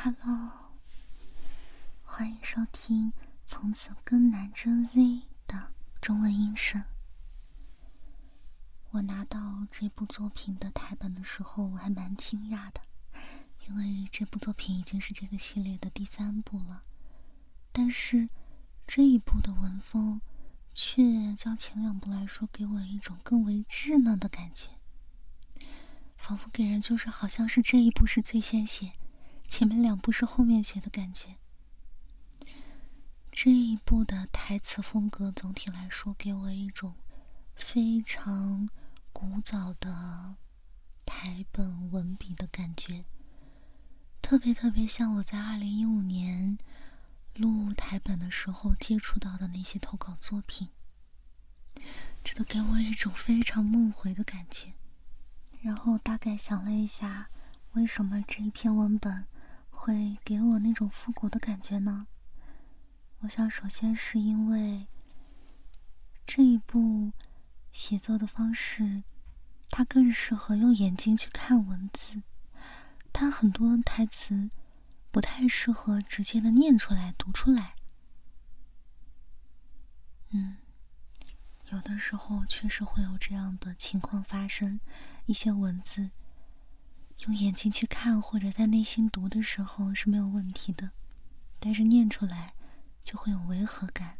Hello， 欢迎收听《从此更难追 Z》的中文音声。我拿到这部作品的台本的时候，我还蛮惊讶的，因为这部作品已经是这个系列的第3部了，但是这一部的文风却较前2部来说，给我一种更为稚嫩的感觉，仿佛给人就是好像是这一部是最先写，前面2部是后面写的感觉。这一部的台词风格总体来说给我一种非常古早的台本文笔的感觉，特别像我在2015年录台本的时候接触到的那些投稿作品，这都给我一种非常梦回的感觉。然后大概想了一下，为什么这一篇文本会给我那种复古的感觉呢？我想首先是因为这一部写作的方式，它更适合用眼睛去看文字，它很多台词不太适合直接的念出来读出来。有的时候确实会有这样的情况发生，一些文字用眼睛去看或者在内心读的时候是没有问题的，但是念出来就会有违和感，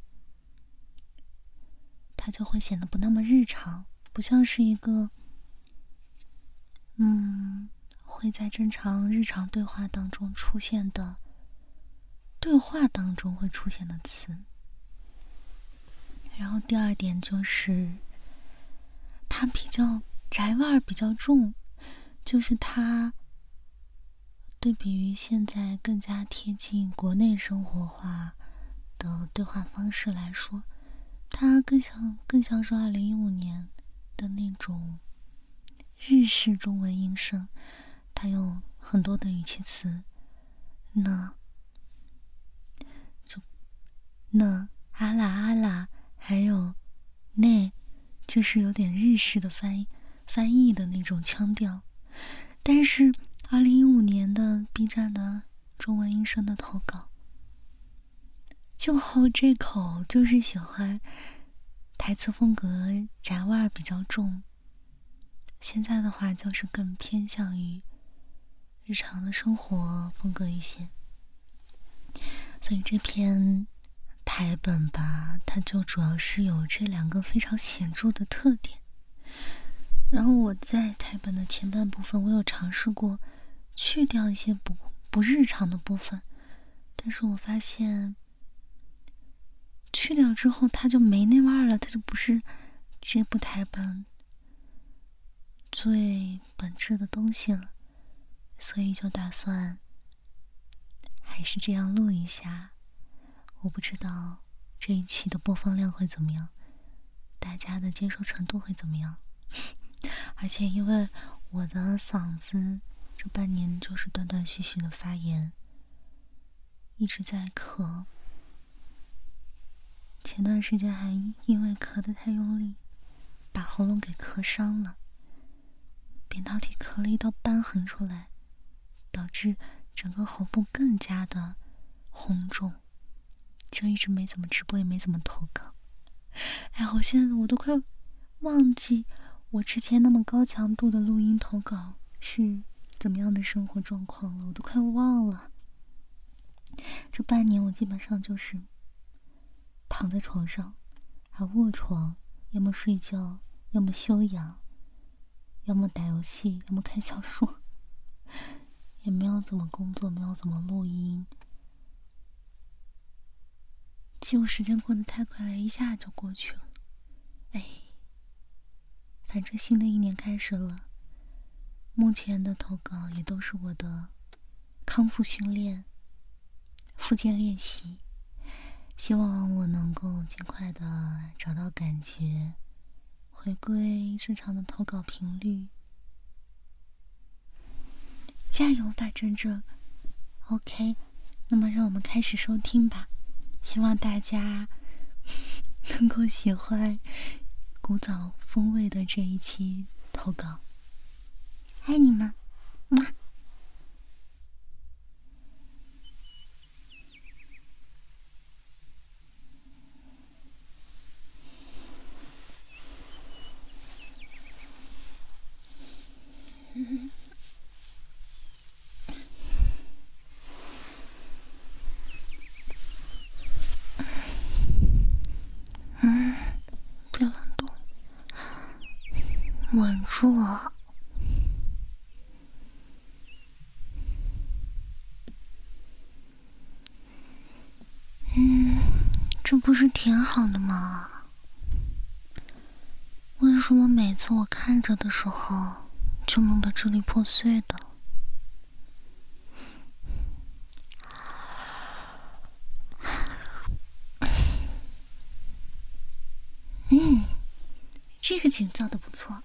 它就会显得不那么日常，不像是一个会在正常日常对话当中出现的词。然后第二点就是它比较宅味儿比较重，就是它对比于现在更加贴近国内生活化的对话方式来说，它更像是2015年的那种日式中文音声，它有很多的语气词，呢阿啦阿啦，还有那，就是有点日式的翻译的那种腔调。但是2015年的 B 站的中文音声的投稿就好这口，就是喜欢台词风格宅味儿比较重，现在的话就是更偏向于日常的生活风格一些。所以这篇台本吧，它就主要是有这2个非常显著的特点。然后我在台本的前半部分，我有尝试过去掉一些不日常的部分，但是我发现去掉之后它就没那味儿了，它就不是这部台本最本质的东西了，所以就打算还是这样录一下。我不知道这一期的播放量会怎么样，大家的接受程度会怎么样。而且因为我的嗓子这半年就是断断续续的发炎，一直在咳，前段时间还因为咳得太用力把喉咙给咳伤了，扁桃体咳了一道瘢痕出来，导致整个喉部更加的红肿，就一直没怎么直播，也没怎么投稿。我现在我都快忘记我之前那么高强度的录音投稿是怎么样的生活状况了，我都快忘了。这半年我基本上就是躺在床上，还卧床，要么睡觉，要么休养，要么打游戏，要么看小说，也没有怎么工作，没有怎么录音。记录时间过得太快了，一下就过去了。反正新的一年开始了，目前的投稿也都是我的康复训练、复健练习，希望我能够尽快的找到感觉，回归正常的投稿频率。加油吧，珍珍。OK， 那么让我们开始收听吧，希望大家能够喜欢古早风味的这一期投稿，爱你们，么。 住我。这不是挺好的吗？为什么每次我看着的时候就弄得支离破碎的？这个景造的不错，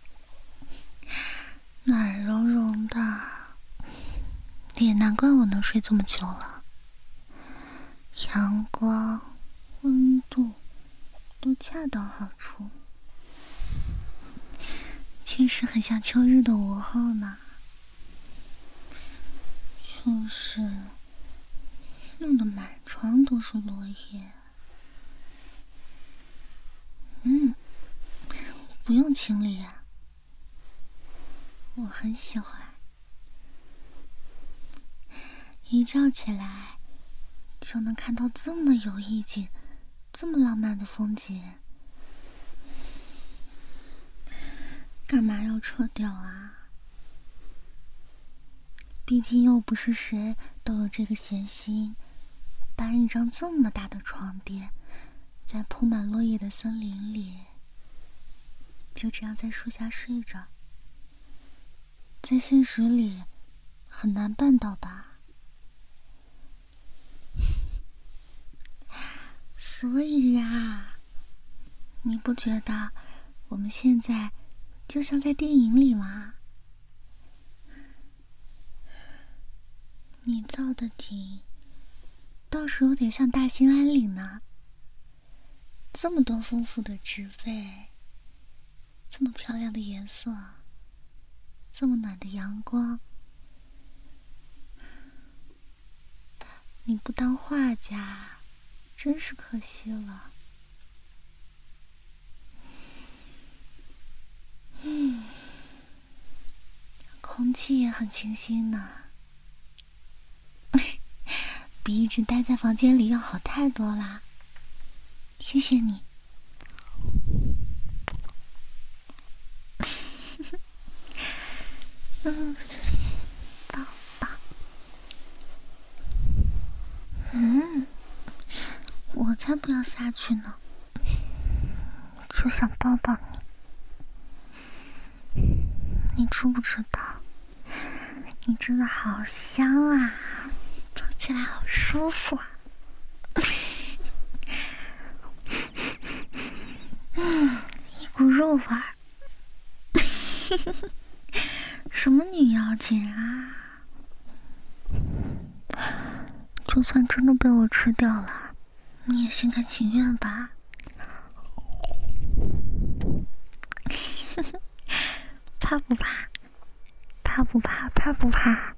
暖融融的，也难怪我能睡这么久了。阳光、温度都恰到好处，确实很像秋日的午后呢。就是弄得满床都是落叶。不用清理啊，我很喜欢。一觉起来就能看到这么有意境、这么浪漫的风景，干嘛要撤掉啊？毕竟又不是谁都有这个闲心，搬一张这么大的床垫，在铺满落叶的森林里，就这样在树下睡着。在现实里很难办到吧？所以啊，你不觉得我们现在就像在电影里吗？你造的景倒是有点像大兴安岭呢，这么多丰富的植被，这么漂亮的颜色，这么暖的阳光，你不当画家真是可惜了。空气也很清新呢，比一直待在房间里要好太多啦。谢谢你。抱抱。我才不要下去呢，就想抱抱你。你知不知道？你真的好香啊，抱起来好舒服啊。一股肉味儿。什么女妖精啊？就算真的被我吃掉了，你也心甘情愿吧？怕不怕？怕不怕？怕不怕？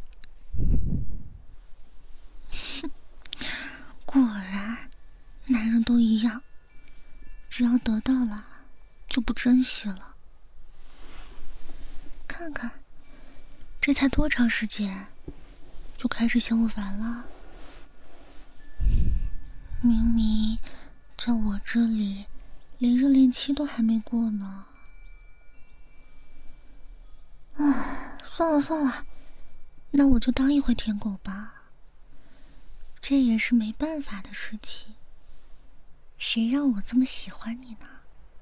果然，男人都一样，只要得到了，就不珍惜了。看看，这才多长时间，就开始嫌我烦了？明明在我这里，连热恋期都还没过呢。算了算了，那我就当一回舔狗吧。这也是没办法的事情，谁让我这么喜欢你呢？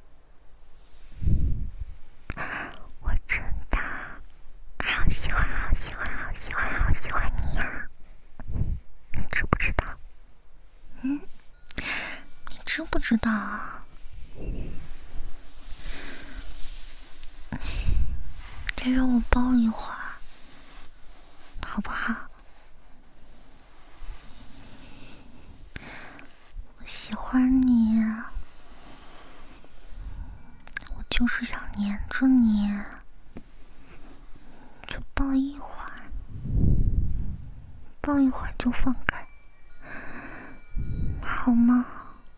我真的好喜欢好喜欢好喜欢好喜欢你呀！你知不知道？你知不知道？再让我抱一会儿，好不好？我喜欢你，我就是想黏着你，就抱一会儿，抱一会儿就放开，好吗？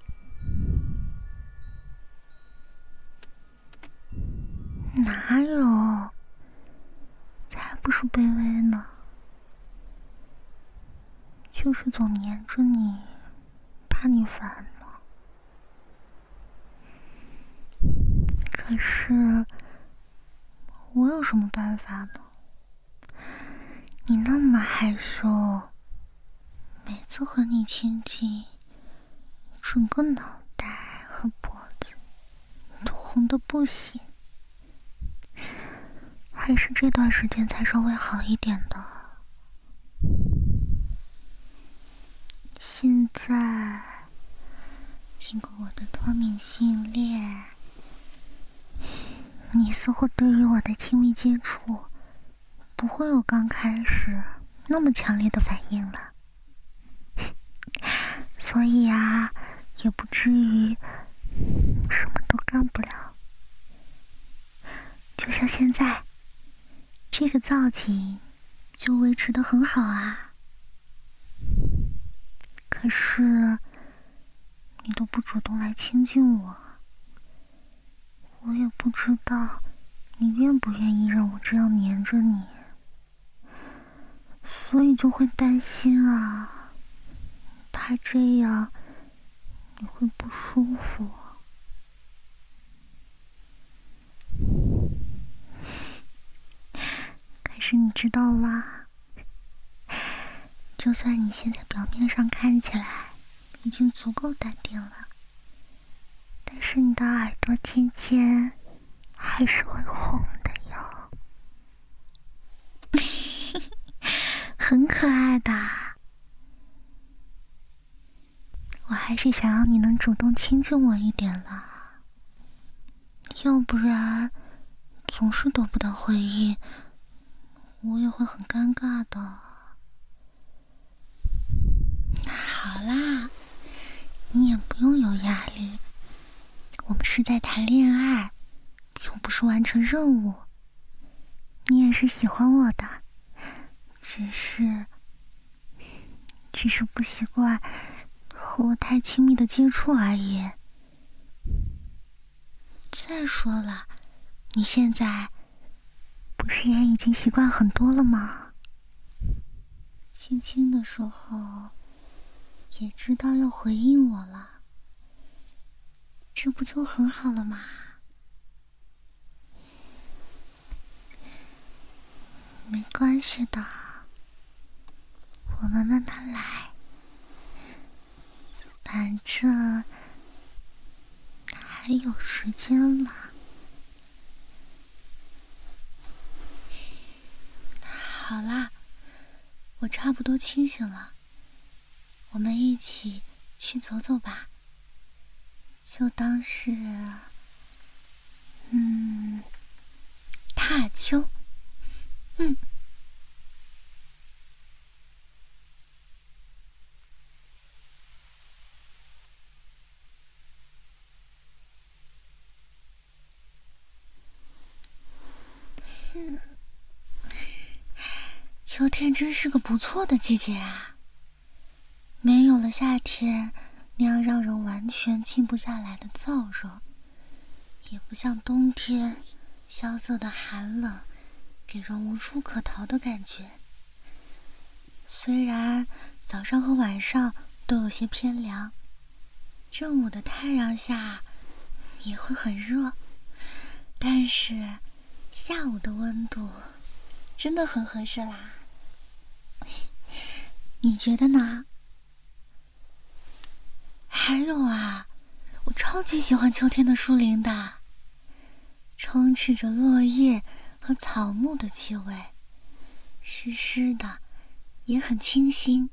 哪有？才不是卑微呢，就是总黏着你，怕你烦呢。可是我有什么办法呢？你那么害羞，每次和你亲近，整个脑袋和脖子都红得不行。还是这段时间才稍微好一点的。现在经过我的脱敏训练，你似乎对于我的亲密接触不会有刚开始那么强烈的反应了，所以啊，也不至于什么都干不了。就像现在这个造型就维持得很好啊，可是你都不主动来亲近我，我也不知道你愿不愿意让我这样黏着你，所以就会担心啊，怕这样你会不舒服。可是你知道吗？就算你现在表面上看起来已经足够淡定了，但是你的耳朵尖尖还是会红的哟。很可爱的。我还是想要你能主动亲近我一点啦，要不然总是得不到回应，我也会很尴尬的。好啦，你也不用有压力，我们是在谈恋爱，又不是完成任务。你也是喜欢我的，只是不习惯和我太亲密的接触而已。再说了，你现在不是也已经习惯很多了吗？亲亲的时候也知道要回应我了，这不就很好了吗？没关系的，我们慢慢来，反正还有时间嘛。好啦，我差不多清醒了，我们一起去走走吧，就当是踏秋。秋天真是个不错的季节啊，没有了夏天那样让人完全静不下来的燥热，也不像冬天萧瑟的寒冷给人无处可逃的感觉。虽然早上和晚上都有些偏凉，正午的太阳下也会很热，但是下午的温度真的很合适啦。你觉得呢？还有啊，我超级喜欢秋天的树林的，充斥着落叶和草木的气味，湿湿的，也很清新。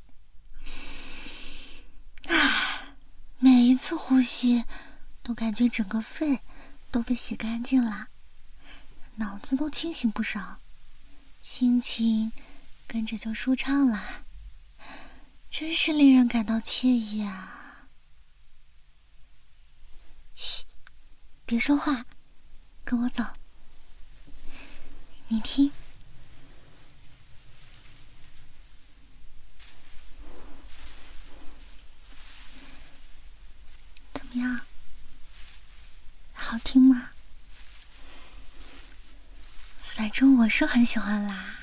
每一次呼吸都感觉整个肺都被洗干净了，脑子都清醒不少，心情跟着就舒畅了，真是令人感到惬意啊。嘘，别说话，跟我走。你听，怎么样？好听吗？反正我是很喜欢啦。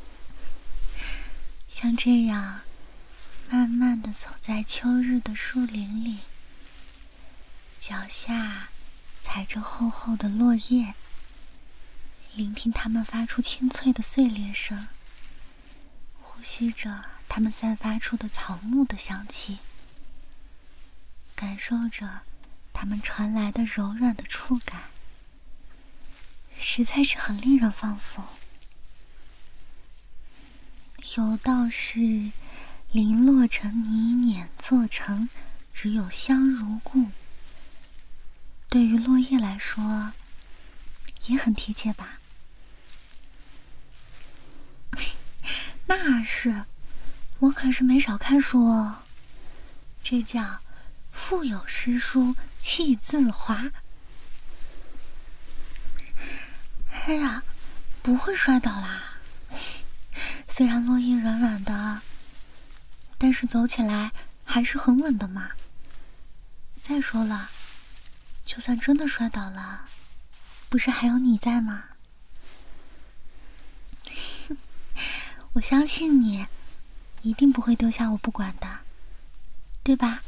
像这样慢慢地走在秋日的树林里，脚下踩着厚厚的落叶， 聆听它们发出清脆的碎裂声，呼吸着它们散发出的草木的香气，感受着它们传来的柔软的触感，实在是很令人放松。有道是零落成泥碾作成，只有香如故。对于落叶来说也很贴切吧。那是，我可是没少看书哦，这叫腹有诗书气自华。哎呀，不会摔倒啦，虽然落叶软软的，但是走起来还是很稳的嘛。再说了，就算真的摔倒了，不是还有你在吗？我相信你一定不会丢下我不管的，对吧？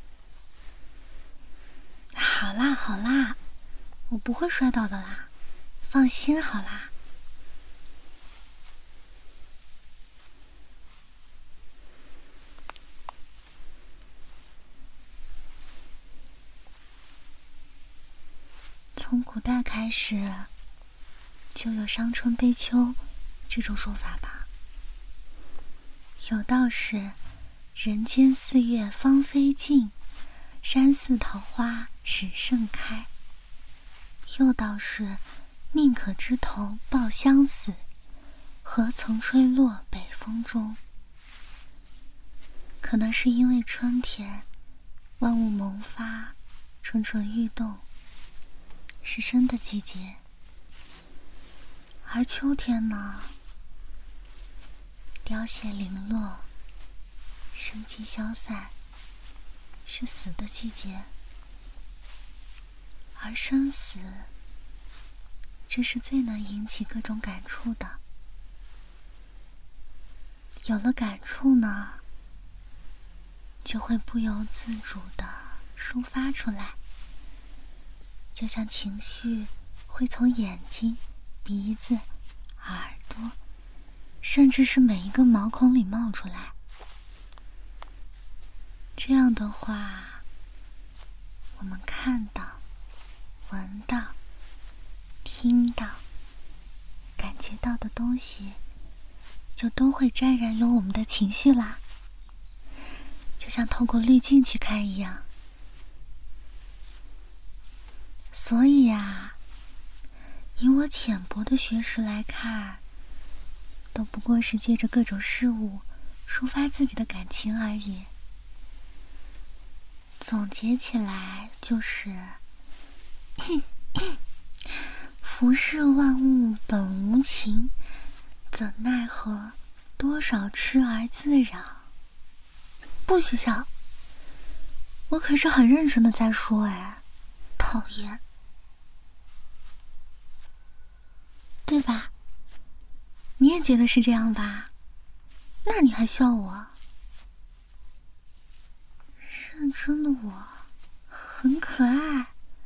好啦好啦，我不会摔倒的啦，放心好啦。从古代开始就有伤春悲秋这种说法吧。有道是人间四月芳菲尽，山寺桃花始盛开。又道是宁可枝头抱香死，何曾吹落北风中。可能是因为春天万物萌发，蠢蠢欲动，是生的季节，而秋天呢，凋谢零落，生机消散，是死的季节。而生死，这是最能引起各种感触的。有了感触呢，就会不由自主地抒发出来，就像情绪会从眼睛、鼻子、耳朵，甚至是每一个毛孔里冒出来。这样的话，我们看到、闻到、听到、感觉到的东西，就都会沾染有我们的情绪啦，就像透过滤镜去看一样。所以呀，以我浅薄的学识来看，都不过是借着各种事物抒发自己的感情而已。总结起来就是浮世万物本无情，怎奈何多少痴儿自扰。不许笑，我可是很认真的在说哎，讨厌，对吧？你也觉得是这样吧？那你还笑我？认真的我很可爱。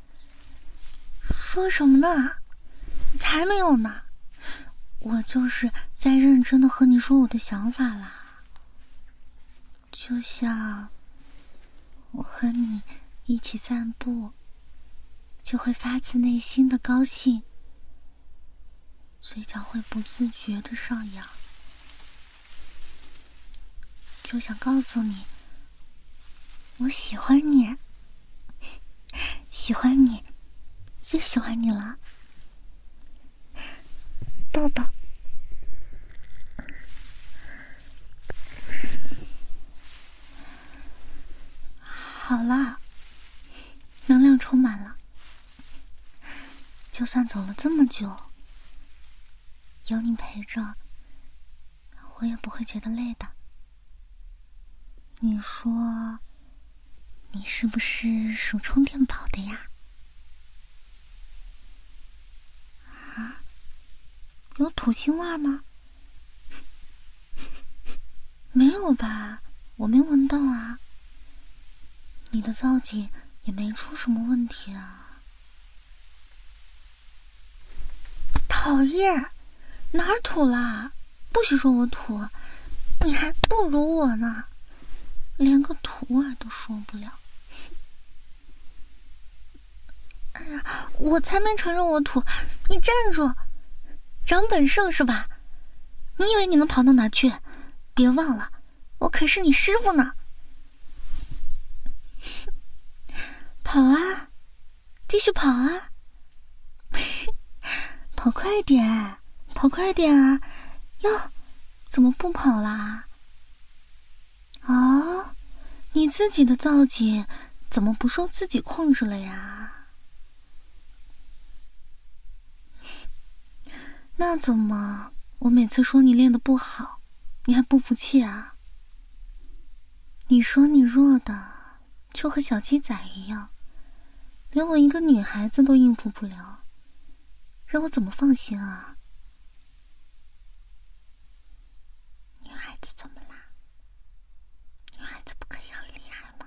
说什么呢？才没有呢！我就是在认真的和你说我的想法啦。就像我和你一起散步，就会发自内心的高兴，嘴角会不自觉的上扬，就想告诉你，我喜欢你，喜欢你，最喜欢你了，抱抱。好了，能量充满了，就算走了这么久，有你陪着，我也不会觉得累的。你说，你是不是属充电宝的呀？啊？有土腥味吗？没有吧，我没闻到啊。你的造景也没出什么问题啊。讨讨厌，哪儿土啦？不许说我土，你还不如我呢，连个土儿都说不了。哎呀，我才没承认我土，你站住！长本事了是吧？你以为你能跑到哪去？别忘了，我可是你师傅呢。跑啊，继续跑啊！跑快点，跑快点啊！哟，怎么不跑啦？哦，你自己的造景怎么不受自己控制了呀？那怎么，我每次说你练得不好，你还不服气啊？你说你弱的就和小鸡仔一样，连我一个女孩子都应付不了，让我怎么放心啊？女孩子怎么啦？女孩子不可以很厉害吗？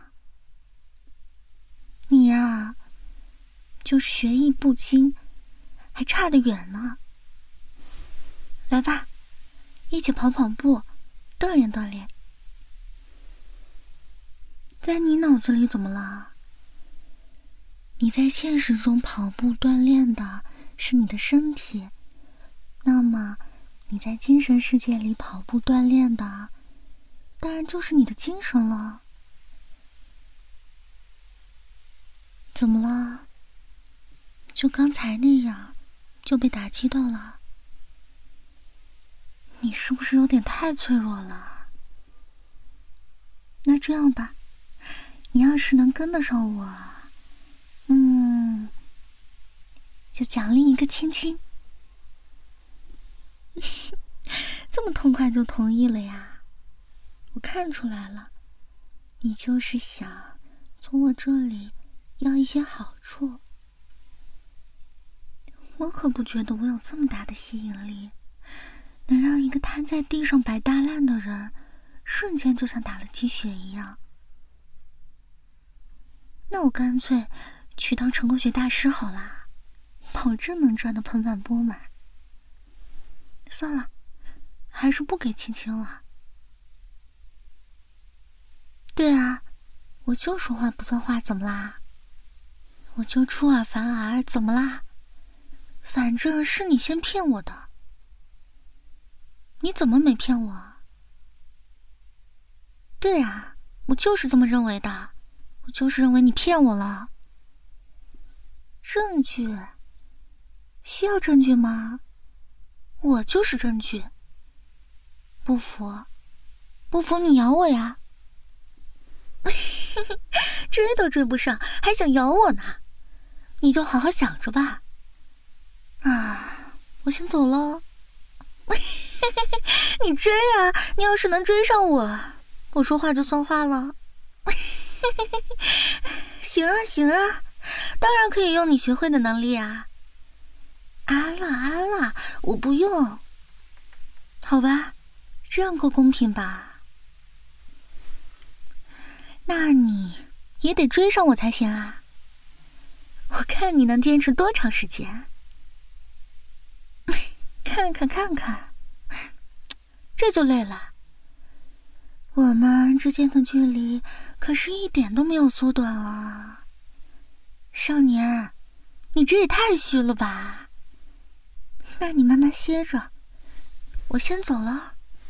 你呀，就是学艺不精，还差得远呢。来吧，一起跑跑步，锻炼锻炼。在你脑子里怎么了？你在现实中跑步锻炼的是你的身体，那么你在精神世界里跑步锻炼的，当然就是你的精神了。怎么了？就刚才那样，就被打击到了？你是不是有点太脆弱了？那这样吧，你要是能跟得上我，就奖励一个亲亲。这么痛快就同意了呀？我看出来了，你就是想从我这里要一些好处。我可不觉得我有这么大的吸引力，能让一个瘫在地上摆大烂的人瞬间就像打了鸡血一样。那我干脆去当成功学大师好啦，保证能赚得盆满钵满。算了，还是不给亲亲了。对啊，我就说话不算话，怎么啦？我就出尔反尔，怎么啦？反正是你先骗我的。你怎么没骗我？对啊，我就是这么认为的，我就是认为你骗我了。证据？需要证据吗？我就是证据。不服？不服你咬我呀！追都追不上，还想咬我呢？你就好好想着吧。啊，我先走了。你追啊！你要是能追上我，我说话就算话了。行啊行啊，当然可以用你学会的能力啊。安啦，我不用。好吧，这样够公平吧？那你也得追上我才行啊。我看你能坚持多长时间。看看，这就累了。我们之间的距离可是一点都没有缩短啊。少年，你这也太虚了吧。那你慢慢歇着，我先走了。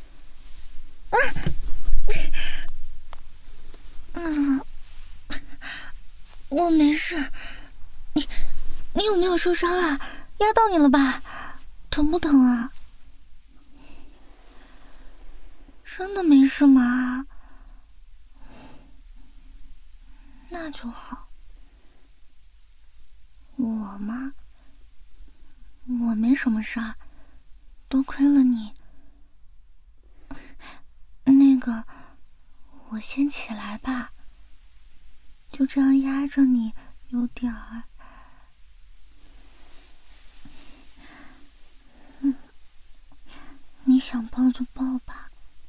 我没事。你有没有受伤啊？压到你了吧？疼不疼啊？真的没事吗？那就好。我吗？我没什么事儿，多亏了你。那个，我先起来吧。就这样压着你，有点儿。你想抱就抱吧。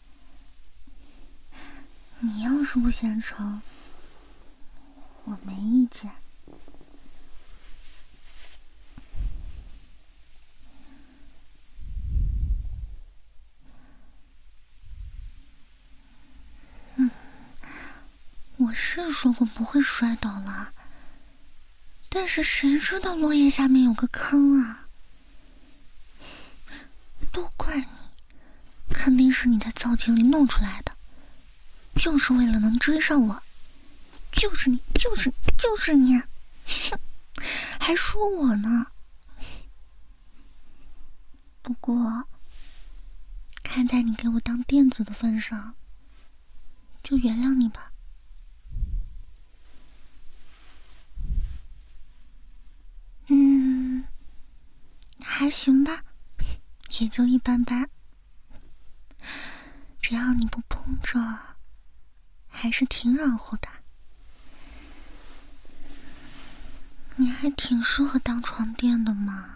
你要是不嫌成，我没意见。 我是说过不会摔倒啦，但是谁知道落叶下面有个坑啊！都怪你，肯定是你在造景里弄出来的，就是为了能追上我。就是你，就是你，哼，还说我呢。不过，看在你给我当垫子的份上，就原谅你吧。还行吧，也就一般般。只要你不绷着，还是挺软和的。你还挺适合当床垫的嘛。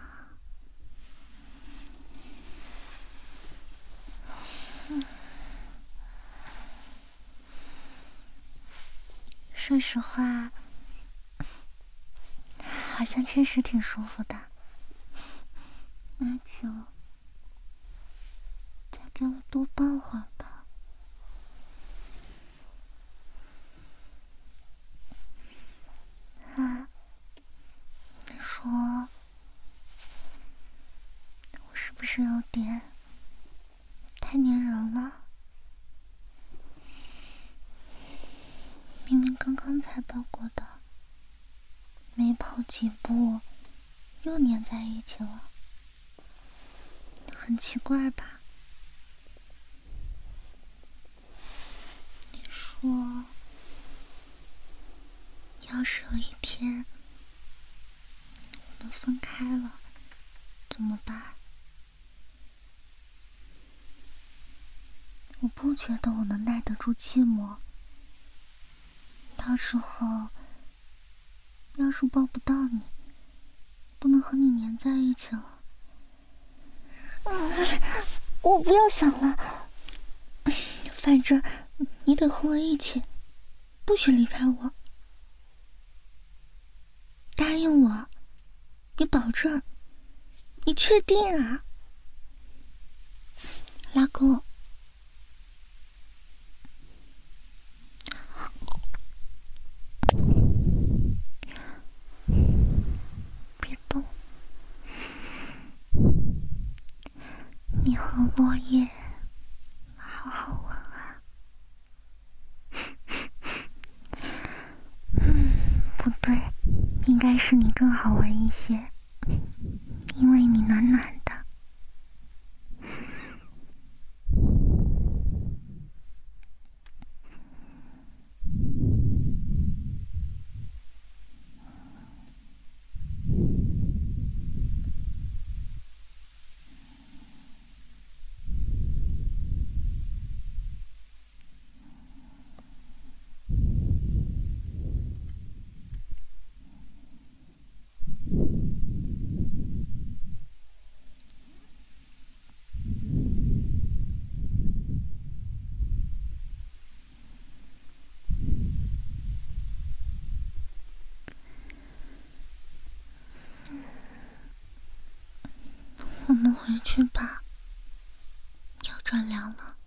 说实话，好像确实挺舒服的。那就再给我多抱会儿吧。啊，你说我是不是有点太粘人了？明明刚刚才抱过的，没跑几步又粘在一起了，很奇怪吧？你说，要是有一天我们分开了，怎么办？我不觉得我能耐得住寂寞。到时候，要是抱不到你，不能和你粘在一起了，我不要想了。反正你得和我一起，不许离开我。答应我，你保证，你确定啊？拉钩。别动，你和落叶好好闻啊。不对，应该是你更好闻一些，因为你暖暖的。我们回去吧，要转凉了。